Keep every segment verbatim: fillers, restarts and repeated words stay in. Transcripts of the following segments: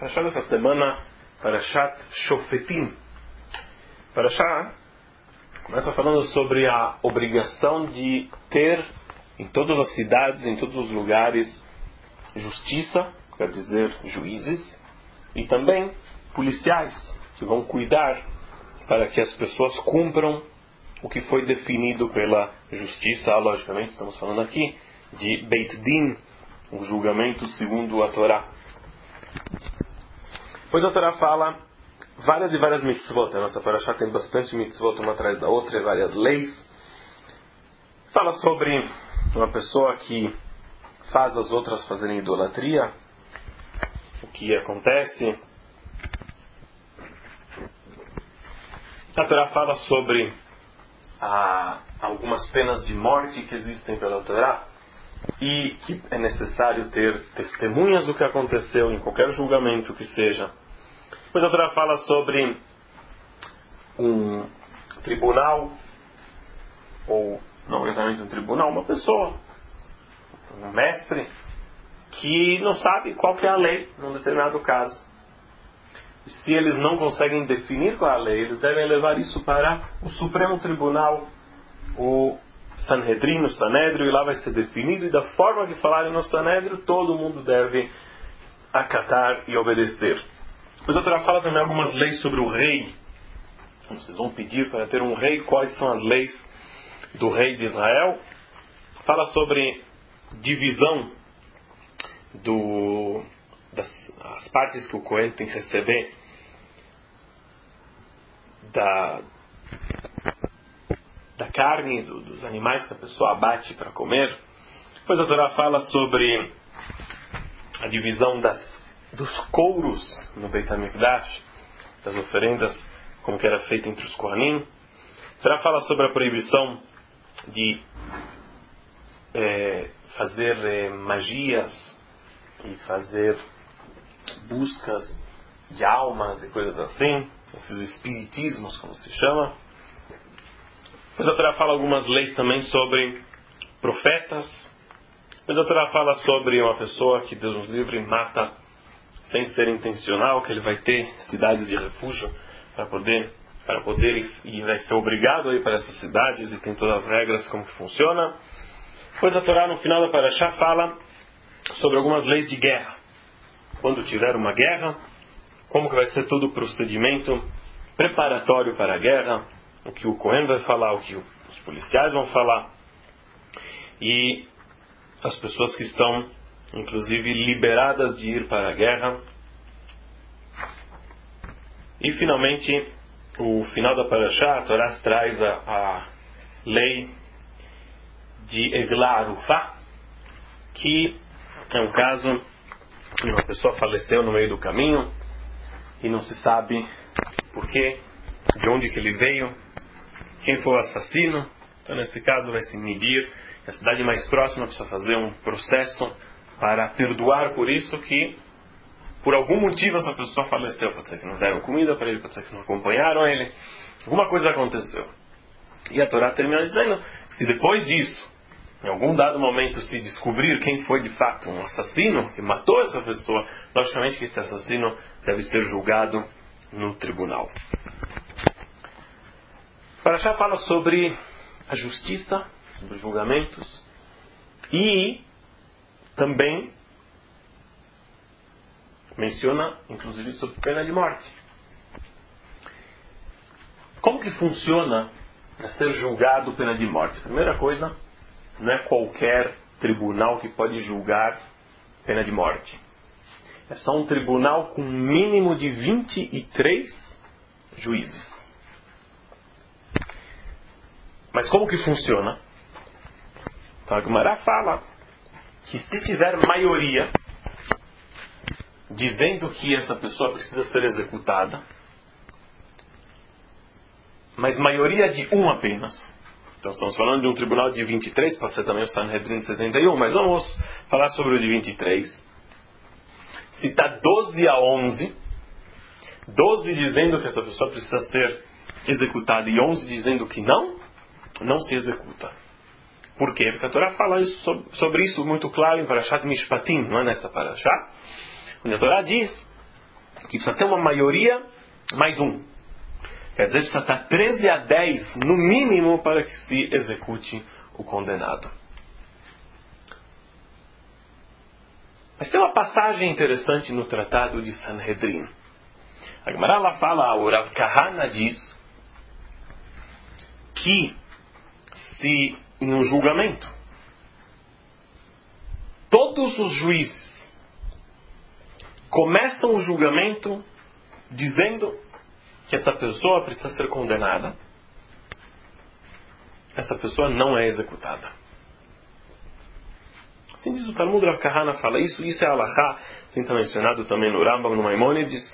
Parashá dessa semana, Parashat Shofetim. Parashá começa falando sobre a obrigação de ter em todas as cidades, em todos os lugares, justiça, quer dizer, juízes, e também policiais, que vão cuidar para que as pessoas cumpram o que foi definido pela justiça. Logicamente, estamos falando aqui de Beit Din, o julgamento segundo a Torá. Pois a Torá fala várias e várias mitzvot. A nossa Parashá tem bastante mitzvot uma atrás da outra, e várias leis. Fala sobre uma pessoa que faz as outras fazerem idolatria, o que acontece. A Torá fala sobre ah, algumas penas de morte que existem pela Torá e que é necessário ter testemunhas do que aconteceu em qualquer julgamento que seja. Depois a Torá fala sobre um tribunal, ou não exatamente um tribunal, uma pessoa, um mestre, que não sabe qual que é a lei num determinado caso. Se eles não conseguem definir qual é a lei, eles devem levar isso para o Supremo Tribunal, o Sanhedrin, o Sanedrio, e lá vai ser definido, e da forma que falarem no Sanedrio, todo mundo deve acatar e obedecer. Depois a Torá fala também algumas leis sobre o rei. Vocês vão pedir para ter um rei, quais são as leis do rei de Israel. Fala sobre divisão do, das as partes que o Cohen tem que receber da, da carne, do, dos animais que a pessoa abate para comer. Depois a Torá fala sobre a divisão das dos couros no Beit HaMikdash, das oferendas, como que era feito entre os Kohanim. A Torá fala sobre a proibição de é, fazer é, magias e fazer buscas de almas e coisas assim, esses espiritismos, como se chama. Depois a Torá fala algumas leis também sobre profetas. Depois a Torá fala sobre uma pessoa que Deus nos livre mata sem ser intencional, que ele vai ter cidades de refúgio para poder, para poder e vai ser obrigado a ir para essas cidades, e tem todas as regras como que funciona. Depois a Torá no final da Parashá fala sobre algumas leis de guerra. Quando tiver uma guerra, como que vai ser todo o procedimento preparatório para a guerra, o que o Cohen vai falar, o que os policiais vão falar, e as pessoas que estão inclusive liberadas de ir para a guerra. E finalmente, o final da Parashá, a Torá traz a, a lei de Eglah Arufá, que é um caso que uma pessoa faleceu no meio do caminho e não se sabe por quê, de onde que ele veio, quem foi o assassino. Então nesse caso vai se medir, a cidade mais próxima precisa fazer um processo para perdoar por isso, que por algum motivo essa pessoa faleceu. Pode ser que não deram comida para ele, pode ser que não acompanharam ele, alguma coisa aconteceu. E a Torá termina dizendo que se depois disso, em algum dado momento, se descobrir quem foi de fato um assassino que matou essa pessoa, logicamente que esse assassino deve ser julgado no tribunal. Parashá fala sobre a justiça, sobre os julgamentos, e também menciona, inclusive, sobre pena de morte. Como que funciona para ser julgado pena de morte? Primeira coisa, não é qualquer tribunal que pode julgar pena de morte. É só um tribunal com um mínimo de vinte e três juízes. Mas como que funciona? Então a Gemara fala que se tiver maioria dizendo que essa pessoa precisa ser executada, mas maioria de um apenas, então estamos falando de um tribunal de vinte e três, pode ser também o Sanhedrin de setenta e um, mas vamos falar sobre o de vinte e três. Se está doze a onze, doze dizendo que essa pessoa precisa ser executada e onze dizendo que não, não se executa. Por quê? Porque a Torá fala isso, sobre, sobre isso muito claro em Parashat Mishpatim, não é nessa Parashá? Onde a Torá diz que precisa ter uma maioria mais um. Quer dizer, precisa estar treze a dez no mínimo para que se execute o condenado. Mas tem uma passagem interessante no Tratado de Sanhedrin. A Gemara lá fala, o Rav Kahana diz que se em um julgamento todos os juízes começam o julgamento dizendo que essa pessoa precisa ser condenada, essa pessoa não é executada. Assim diz o Talmud, Rav Kahana fala isso, isso é Halachá, assim está mencionado também no Rambam, no Maimônides.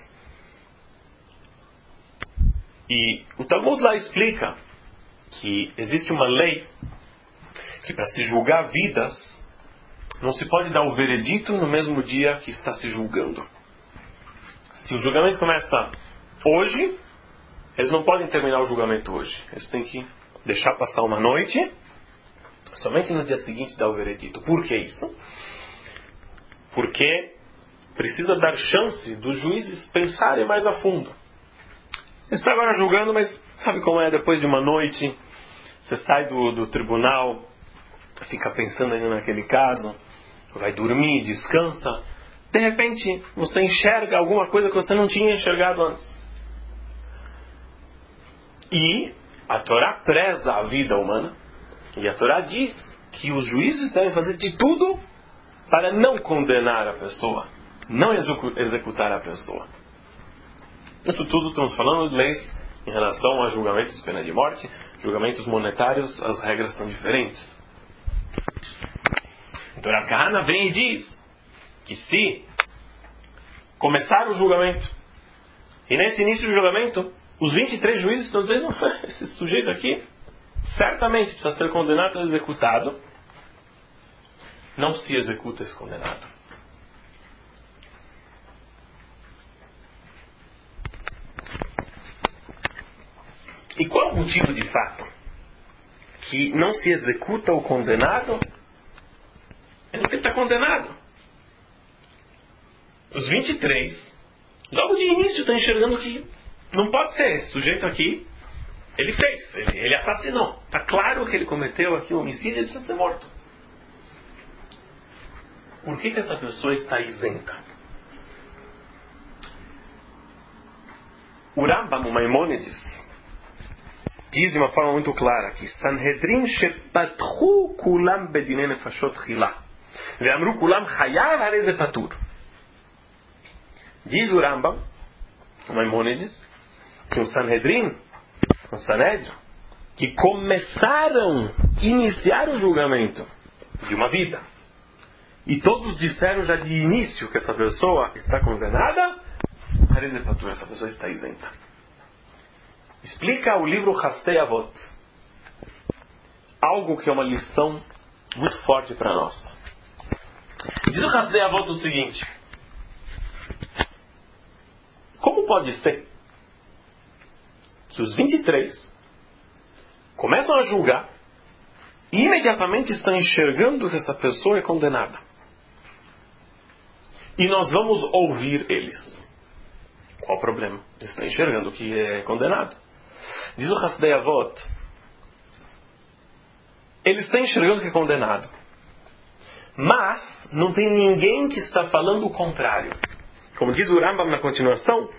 E o Talmud lá explica que existe uma lei que para se julgar vidas, não se pode dar o veredito no mesmo dia que está se julgando. Se o julgamento começa hoje, eles não podem terminar o julgamento hoje. Eles têm que deixar passar uma noite, somente no dia seguinte dar o veredito. Por que isso? Porque precisa dar chance dos juízes pensarem mais a fundo. Eles estão agora julgando, mas sabe como é depois de uma noite? Você sai do, do tribunal, fica pensando ainda naquele caso, vai dormir, descansa. De repente, você enxerga alguma coisa que você não tinha enxergado antes. E a Torá preza a vida humana. E a Torá diz que os juízes devem fazer de tudo para não condenar a pessoa, não executar a pessoa. Isso tudo estamos falando de leis em relação a julgamentos de pena de morte, julgamentos monetários, as regras são diferentes. Então a Kahana vem e diz que se começar o julgamento, e nesse início do julgamento, os vinte e três juízes estão dizendo, esse sujeito aqui certamente precisa ser condenado ou executado, não se executa esse condenado. E qual é o motivo de fato que não se executa o condenado? É porque está condenado. Os vinte e três, logo de início, estão enxergando que não pode ser esse sujeito aqui. Ele fez, ele, ele assassinou. Está claro que ele cometeu aqui um homicídio e ele precisa ser morto. Por que, que essa pessoa está isenta? O Rambam, o Maimônides, diz de uma forma muito clara que Sanhedrin shepatchu kulam bedinei nefashot chila ve'amru kulam chayav harei ze patur. Diz o Rambam, o Maimônides, que o Sanhedrin, o Sanedrio, que começaram, iniciaram o julgamento de uma vida, e todos disseram já de início que essa pessoa está condenada, harei ze patur, essa pessoa está isenta. Explica o livro Hastei Avot algo que é uma lição muito forte para nós. Diz o Hastei Avot o seguinte: como pode ser que os vinte e três começam a julgar e imediatamente estão enxergando que essa pessoa é condenada, e nós vamos ouvir eles? Qual o problema? Eles estão enxergando que é condenado. Diz o Hastei Avot, eles estão enxergando que é condenado, mas não tem ninguém que está falando o contrário. Como diz o Rambam na continuação,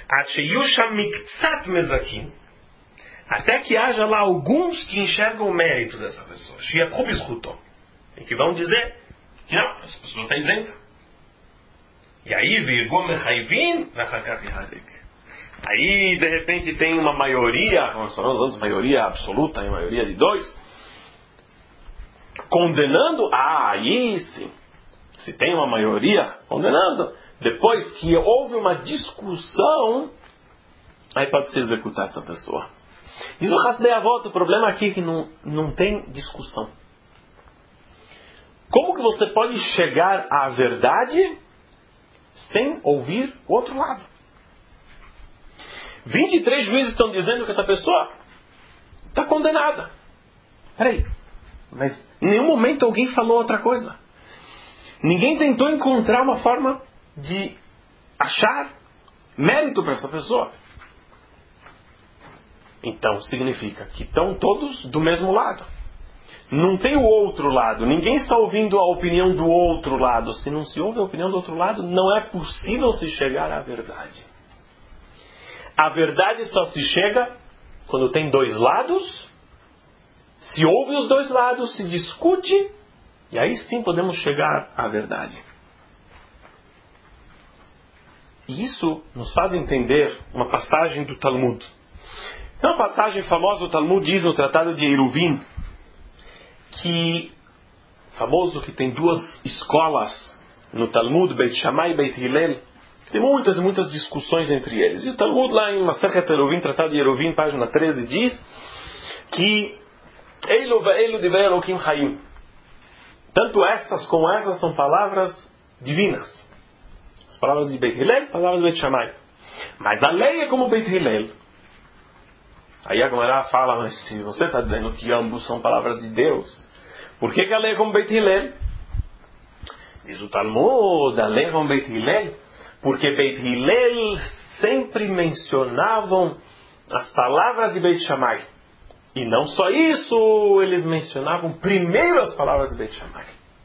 até que haja lá alguns que enxergam o mérito dessa pessoa, e que vão dizer que não, essa pessoa está isenta. E aí, aí de repente tem uma maioria, nós falamos antes, maioria absoluta e maioria de dois, condenando. Ah, aí sim, se tem uma maioria condenando, depois que houve uma discussão, aí pode se executar essa pessoa. Diz o Hastei Avot, o problema aqui é que não, não tem discussão. Como que você pode chegar à verdade sem ouvir o outro lado? vinte e três juízes estão dizendo que essa pessoa está condenada. Peraí, mas em nenhum momento alguém falou outra coisa. Ninguém tentou encontrar uma forma de achar mérito para essa pessoa. Então significa que estão todos do mesmo lado. Não tem o outro lado. Ninguém está ouvindo a opinião do outro lado. Se não se ouve a opinião do outro lado, não é possível se chegar à verdade. A verdade só se chega quando tem dois lados, se ouve os dois lados, se discute, e aí sim podemos chegar à verdade. E isso nos faz entender uma passagem do Talmud. Tem uma passagem famosa do Talmud, diz no Tratado de Eruvin, que, famoso que tem duas escolas no Talmud, Beit Shammai e Beit Hillel, tem muitas e muitas discussões entre eles. E o Talmud lá em Masechet Eruvin, Tratado de Eruvin, página treze, diz que Eilu ve'eilu divrei Elokim Hayim. Tanto essas como essas são palavras divinas. As palavras de Beit Hillel, palavras de Beit Shammai. Mas a lei é como Beit Hillel. Aí a Gemara fala, mas se você está dizendo que ambos são palavras de Deus, por que, que a lei é como Beit Hillel? Diz o Talmud, a lei é como Beit Hillel, porque Beit Hillel sempre mencionavam as palavras de Beit Shammai. E não só isso, eles mencionavam primeiro as palavras de Beit Shammai.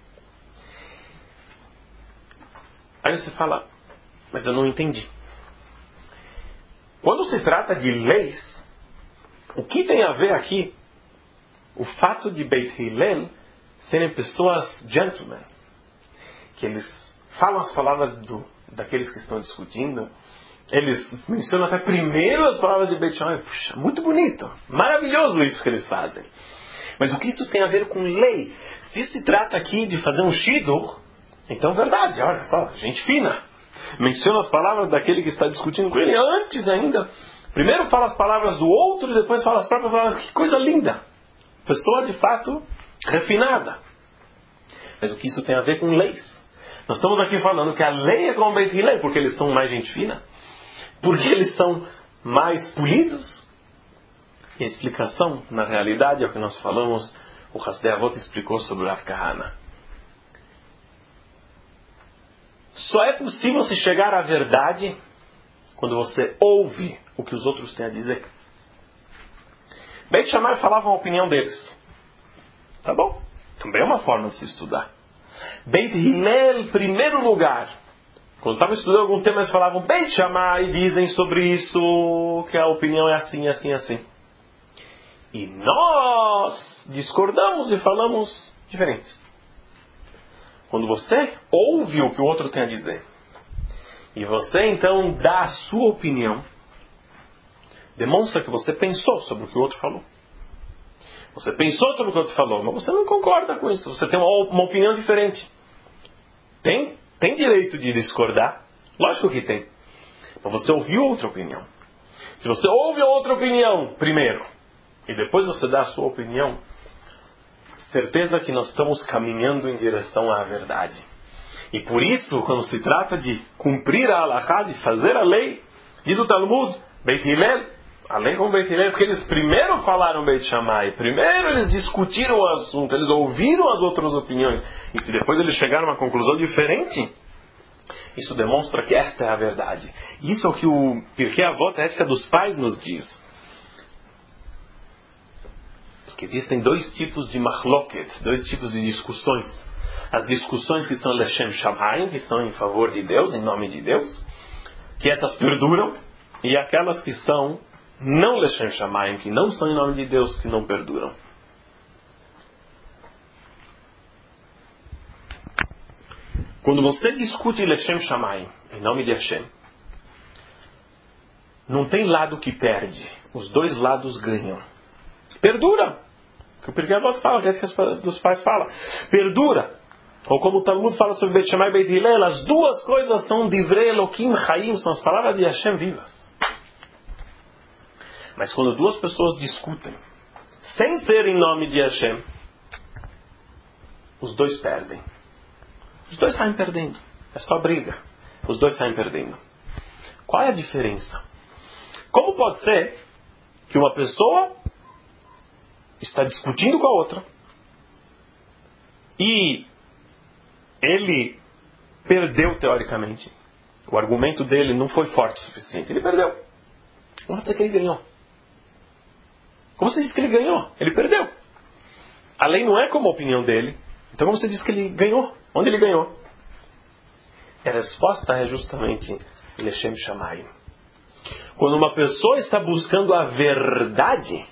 Aí você fala, mas eu não entendi. Quando se trata de leis, o que tem a ver aqui o fato de Beit Hillel serem pessoas gentlemen, que eles falam as palavras do, daqueles que estão discutindo, eles mencionam até primeiro as palavras de Beit Shammai. Puxa, muito bonito, maravilhoso isso que eles fazem. Mas o que isso tem a ver com lei? Se se trata aqui de fazer um shidur, então é verdade, olha só, gente fina. Menciona as palavras daquele que está discutindo com ele antes ainda. Primeiro fala as palavras do outro e depois fala as próprias palavras. Que coisa linda! Pessoa de fato refinada. Mas o que isso tem a ver com leis? Nós estamos aqui falando que a lei é como Beit Hillel, porque eles são mais gente fina? Porque eles são mais polidos? E a explicação, na realidade, é o que nós falamos, o Hasdei Avot explicou sobre o Rav Kahana. Só é possível se chegar à verdade quando você ouve o que os outros têm a dizer. Beit Shammai falava a opinião deles. Tá bom? Também é uma forma de se estudar. Beit Hillel, primeiro lugar. Quando estavam estudando algum tema, eles falavam Beit Shammai, dizem sobre isso, que a opinião é assim, assim, assim. E nós discordamos e falamos diferente. Quando você ouve o que o outro tem a dizer, e você então dá a sua opinião, demonstra que você pensou sobre o que o outro falou. Você pensou sobre o que o outro falou, mas você não concorda com isso. Você tem uma, uma opinião diferente. Tem, tem direito de discordar? Lógico que tem. Mas você ouviu outra opinião. Se você ouve outra opinião primeiro, e depois você dá a sua opinião, certeza que nós estamos caminhando em direção à verdade. E por isso, quando se trata de cumprir a halakha, de fazer a lei, diz o Talmud, Beit Hillel, a lei como Beit Hillel, porque eles primeiro falaram Beit Shammai, primeiro eles discutiram o assunto, eles ouviram as outras opiniões, e se depois eles chegaram a uma conclusão diferente, isso demonstra que esta é a verdade. Isso é o que o Pirkei Avot, a ética dos pais, nos diz. Que existem dois tipos de machloket, dois tipos de discussões. As discussões que são Leshem Shamayim, que são em favor de Deus, em nome de Deus, que essas perduram, e aquelas que são não Leshem Shamayim, que não são em nome de Deus, que não perduram. Quando você discute Leshem Shamayim, em nome de Hashem, não tem lado que perde, os dois lados ganham. Perdura! Que o Pirkei Avot fala, que a ética dos pais fala. Perdura! Ou como o Talmud fala sobre Beit Shammai e Beit Hillel, as duas coisas são Divrei Elokim Chaim, são as palavras de Hashem vivas. Mas quando duas pessoas discutem, sem ser em nome de Hashem, os dois perdem. Os dois saem perdendo. É só briga. Os dois saem perdendo. Qual é a diferença? Como pode ser que uma pessoa está discutindo com a outra e ele perdeu teoricamente, o argumento dele não foi forte o suficiente. Ele perdeu. Como você diz que ele ganhou? Como você diz que ele ganhou? Ele perdeu. A lei não é como a opinião dele. Então como você diz que ele ganhou? Onde ele ganhou? E a resposta é justamente Leshem Shamayim. Quando uma pessoa está buscando a verdade,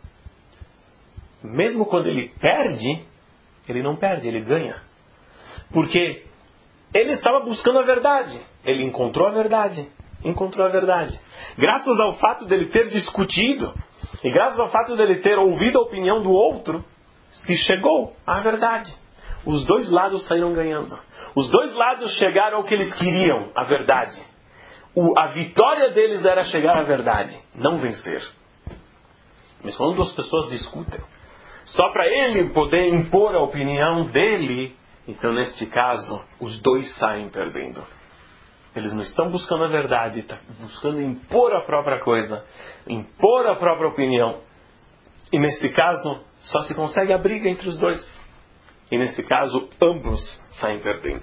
mesmo quando ele perde, ele não perde, ele ganha. Porque ele estava buscando a verdade. Ele encontrou a verdade. Encontrou a verdade. Graças ao fato dele ter discutido, e graças ao fato dele ter ouvido a opinião do outro, se chegou à verdade. Os dois lados saíram ganhando. Os dois lados chegaram ao que eles queriam, a verdade. O, a vitória deles era chegar à verdade, não vencer. Mas quando duas pessoas discutem, só para ele poder impor a opinião dele, então neste caso, os dois saem perdendo. Eles não estão buscando a verdade, estão buscando impor a própria coisa, impor a própria opinião. E neste caso, só se consegue a briga entre os dois. E nesse caso, ambos saem perdendo.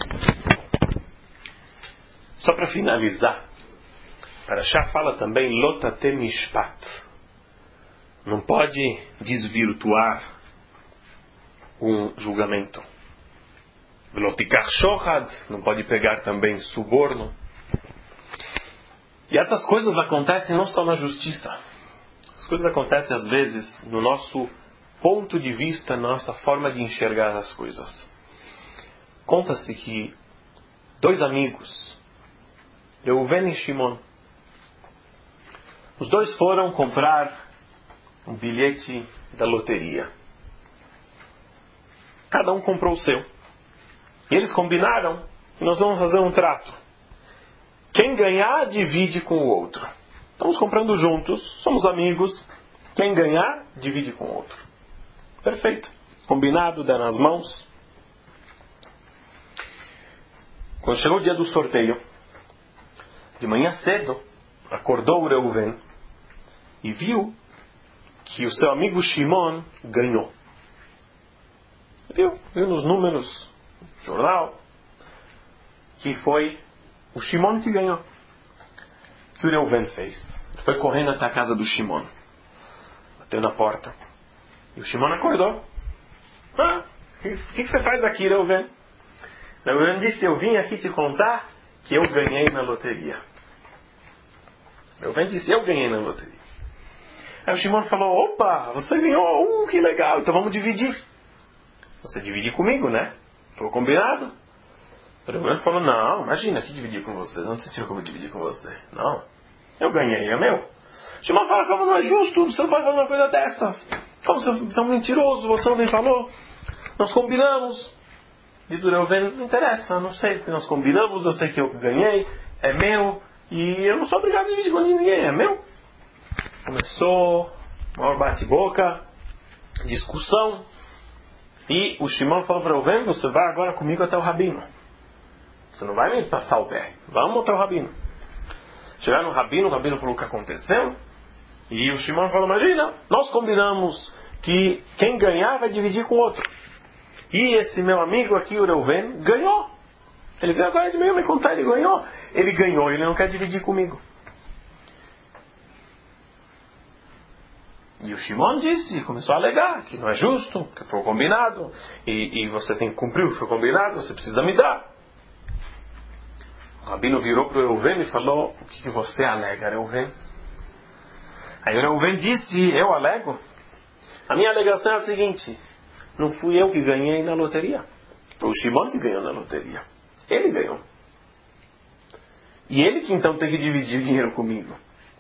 Só para finalizar, Parashá fala também Lotate Mishpat. Não pode desvirtuar um julgamento. Lotikar Shohad, não pode pegar também suborno. E essas coisas acontecem não só na justiça. As coisas acontecem às vezes no nosso ponto de vista, na nossa forma de enxergar as coisas. Conta-se que dois amigos, Reuven e Shimon, os dois foram comprar um bilhete da loteria. Cada um comprou o seu. E eles combinaram que nós vamos fazer um trato. Quem ganhar, divide com o outro. Estamos comprando juntos, somos amigos. Quem ganhar, divide com o outro. Perfeito. Combinado, deram as mãos. Quando chegou o dia do sorteio, de manhã cedo, acordou o Reuven e viu que o seu amigo Shimon ganhou. Viu? Viu nos números do jornal que foi o Shimon que ganhou. O que o Reuven fez? Foi correndo até a casa do Shimon. Bateu na porta. E o Shimon acordou. Ah, o que, que você faz aqui, Reuven? Reuven disse, eu vim aqui te contar que eu ganhei na loteria. Reuven disse, eu ganhei na loteria. Aí o Shimon falou, opa, você ganhou, uh, que legal, então vamos dividir. Você divide comigo, né? Foi combinado. O Reuven falou, não, imagina, que dividir com você? Não se tira como dividir com você. Não, eu ganhei, é meu. O Shimon fala, como não é justo, você não pode fazer uma coisa dessas. Como você é um mentiroso, você não nem falou. Nós combinamos. Diz o Reuven, não interessa, não sei o que nós combinamos, eu sei que eu ganhei, é meu, e eu não sou obrigado a dividir com ninguém, é meu. Começou, maior bate-boca, discussão, e o Shimon falou para o Reuven, você vai agora comigo até o Rabino. Você não vai me passar o pé, vamos até o Rabino. Chegaram no Rabino, o Rabino falou o que aconteceu, e o Shimon falou, imagina, nós combinamos que quem ganhar vai dividir com o outro. E esse meu amigo aqui, o Reuven, ganhou. Ele veio agora de meio me contar, ele ganhou. Ele ganhou, ele não quer dividir comigo. E o Shimon disse, começou a alegar que não é justo, que foi combinado, e, e você tem que cumprir o que foi combinado, você precisa me dar. O Rabino virou para o Reuven e falou, o que, que você alega, Reuven? Aí o Reuven disse, eu alego? A minha alegação é a seguinte, não fui eu que ganhei na loteria, foi o Shimon que ganhou na loteria. Ele ganhou. E ele que então tem que dividir o dinheiro comigo.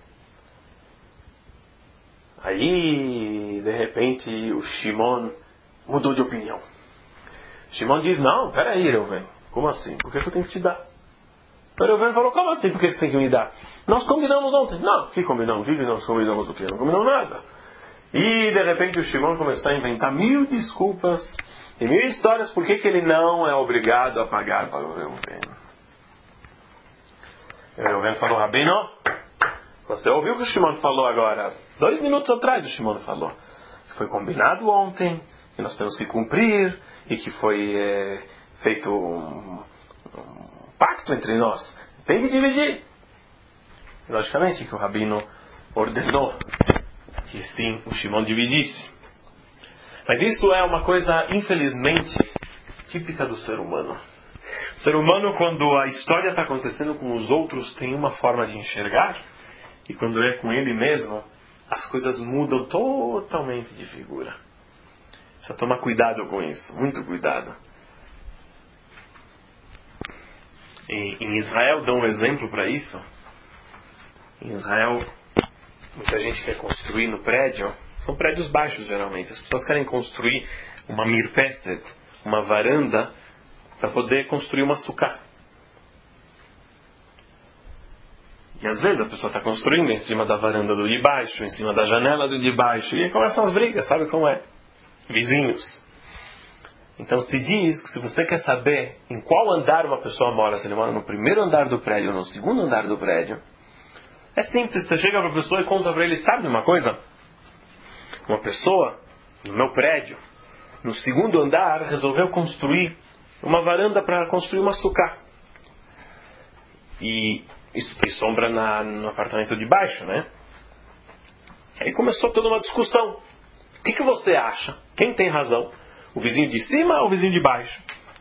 Aí, de repente, o Shimon mudou de opinião. Shimon diz, não, peraí, Reuven, como assim? Por que eu tenho que te dar? O Reuven falou, como assim? Por que você tem que me dar? Nós combinamos ontem. Não, que combinamos? Vive, nós combinamos o quê? Não combinamos nada. E, de repente, o Shimon começou a inventar mil desculpas e mil histórias por que ele não é obrigado a pagar para o Reuven. O Reuven falou, Rabino, você ouviu o que o Shimon falou agora? Dois minutos atrás o Shimon falou. Que foi combinado ontem, que nós temos que cumprir, e que foi é, feito um, um pacto entre nós. Tem que dividir. Logicamente que o rabino ordenou que sim, o Shimon dividisse. Mas isso é uma coisa, infelizmente, típica do ser humano. O ser humano, quando a história está acontecendo com os outros, tem uma forma de enxergar, e quando é com ele mesmo, as coisas mudam totalmente de figura. Precisa tomar cuidado com isso, muito cuidado. E, em Israel, dão um exemplo para isso. Em Israel, muita gente quer construir no prédio, são prédios baixos geralmente, as pessoas querem construir uma mirpeset, uma varanda, para poder construir uma sucá. E às vezes a pessoa está construindo em cima da varanda do de baixo, em cima da janela do de baixo, e aí começam as brigas, sabe como é? Vizinhos. Então se diz que se você quer saber em qual andar uma pessoa mora, se ele mora no primeiro andar do prédio ou no segundo andar do prédio, é simples, você chega para a pessoa e conta para ele, sabe uma coisa? Uma pessoa, no meu prédio, no segundo andar, resolveu construir uma varanda para construir uma sucá. E isso tem sombra na, no apartamento de baixo, né? Aí começou toda uma discussão. O que, que você acha? Quem tem razão? O vizinho de cima ou o vizinho de baixo?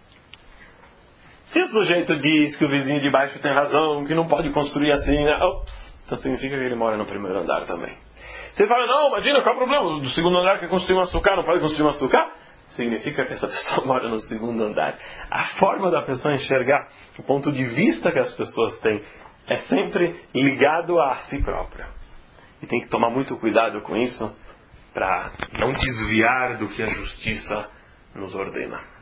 Se o sujeito diz que o vizinho de baixo tem razão, que não pode construir assim, ops, então significa que ele mora no primeiro andar também. Você fala, não, imagina, qual é o problema? Do segundo andar quer construir um açúcar, não pode construir um açúcar? Significa que essa pessoa mora no segundo andar. A forma da pessoa enxergar, o ponto de vista que as pessoas têm, é sempre ligado a si própria. E tem que tomar muito cuidado com isso, para não desviar do que a justiça nos ordena.